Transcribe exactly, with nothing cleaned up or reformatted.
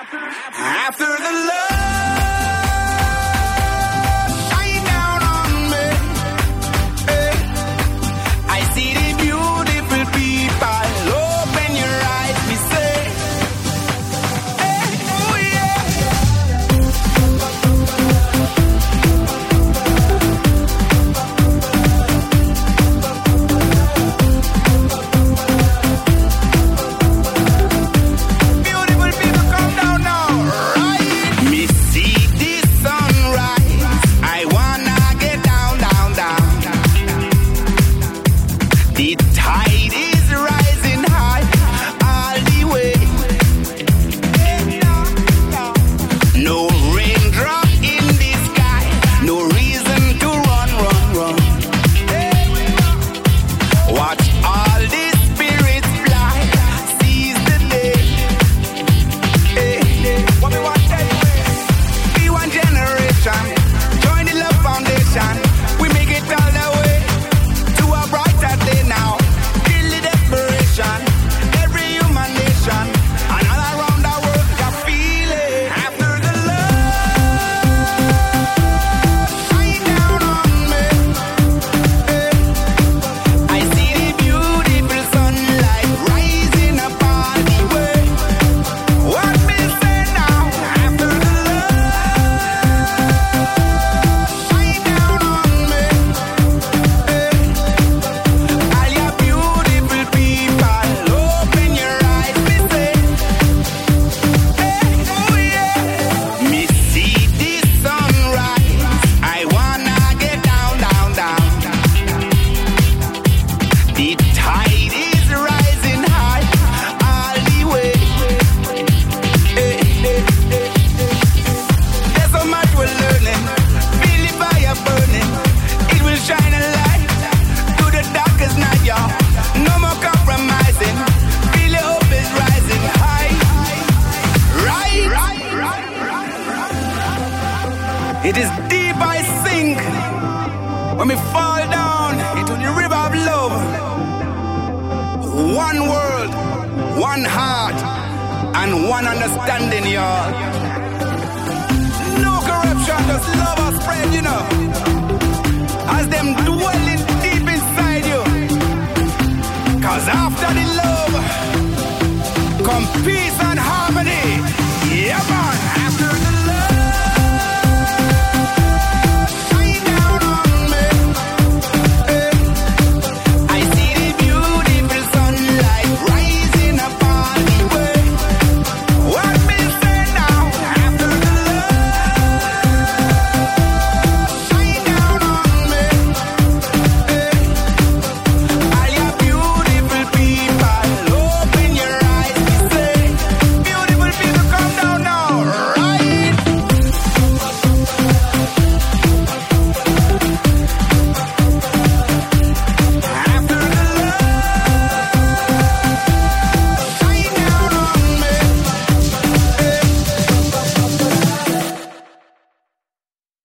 After the love shine down on me, eh, I see the beautiful people. Open your eyes, me say, eh, oh yeah. Beautiful people, come down now, right? Me see the sunrise. I wanna get down, down, down. The tide is rising high all the way. No raindrop in the sky, no reason to run, run, run. Watch all the spirits fly, seize the day. What we want to tell you is, be one generation, join the Love Foundation. We make it all the way to a brighter day now. Kill the desperation, every human nation, and all around the world can feel it. After the love shine down on me, eh, I see the beautiful sunlight rising up all the way. What me say now? After the love shine down on me, eh, all your beautiful people, open your eyes, me say, eh, oh yeah. Me see the sunrise, I wanna get down, down, down. The tide is rising high all the way. Eh, eh, eh, eh. There's so much we're learning. Feel the fire burning. It will shine a light to the darkest night, y'all. No more compromising. Feel your hope is rising high. Right? It is deep I sink when we fall down into the river of love. One world, one heart, and one understanding, y'all. No corruption, just love us spread, you know. As them dwelling deep inside you. Cause after the love, come peace and harmony.